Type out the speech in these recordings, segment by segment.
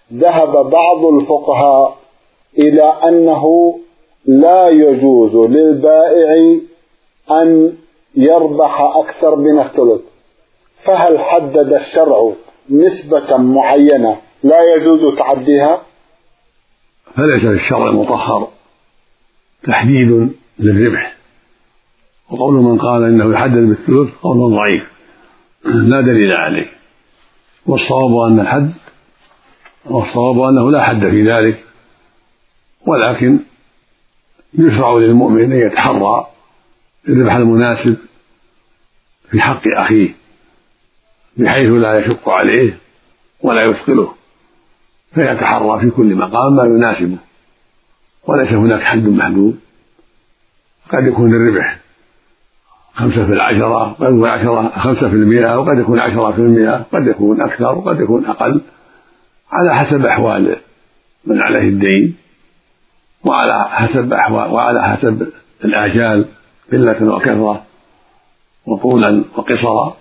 ذهب بعض الفقهاء إلى أنه لا يجوز للبائع أن يربح أكثر من الثلث، فهل حدد الشرع نسبة معينة لا يجوز تعديها؟ فليس في الشرع المطهر تحديد للربح، وقول من قال إنه يحدد بالثلث قول ضعيف لا دليل عليه، والصواب أنه لا حد في ذلك، ولكن يشرع للمؤمن أن يتحرى الربح المناسب في حق أخيه بحيث لا يشق عليه ولا يثقله، فيتحرى في كل مقام ما يناسبه، وليس هناك حد محدود. قد يكون الربح 5%، قد يكون 5%، وقد يكون 10%، قد يكون أكثر وقد يكون أقل، على حسب أحوال من عليه الدين، وعلى حسب الآجال قلة وكثرة وطولا وقصرا،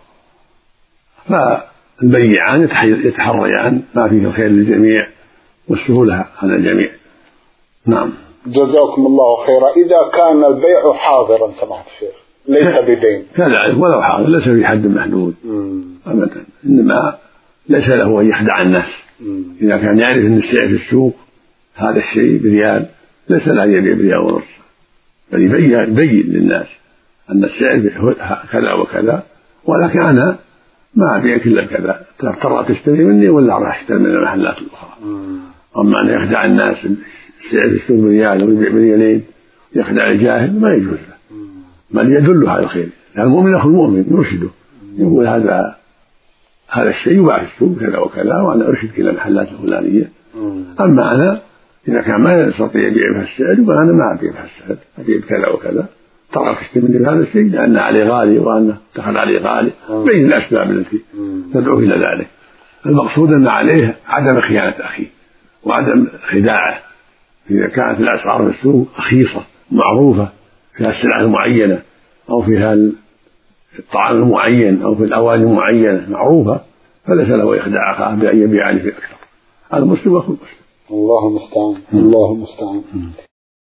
فالبيعان يتحريان ما فيه الخير للجميع والسهولة على الجميع. نعم. جزاكم الله خيرا. إذا كان البيع حاضرا سمعت الشيخ ليس بدين كذلك، ولو حاضر ليس في حد محدود أبدا، إنما ليس له أن يخدع الناس. إذا كان يعرف أن السعر في السوق هذا الشيء بريال ليس لا يبيع بريال ونص، بل يبين للناس أن السعر كذا وكذا، ولكن أنا ما أبيع إلا بكذا، تضطر تشتري مني ولا راح أشتري من المحلات الأخرى. أما أن يخدع الناس السعر في السوق بريال ويبيع بريالين يخدع الجاهل ما يجوز له، بل يدل على الخير. المؤمن أخو المؤمن يرشده، يقول هذا الشيء يباع في السوق كذا وكذا وأنا أرشدك إلى المحلات الفلانية. أما أنا إذا كان ما يستطيع يبيع بهالسعر يقول أنا ما أبيع بهالسعر، أبيع بكذا وكذا، ترى تشتري مني بهذا الشيء لأن عليه غالي وأنه دخل عليه غالي، بين الأسباب التي تدعو إلى ذلك. المقصود أن عليه عدم خيانة أخيه وعدم خداعه. إذا كانت الأسعار في السوق رخيصة معروفة فيها السلع المعينة أو فيها الطعام المعين أو في الأواني المعينة معروفة، فليس له يخدع أخاه بأن يبيع عليه أكثر. المسلم أخو المسلم. الله المستعان. الله المستعان.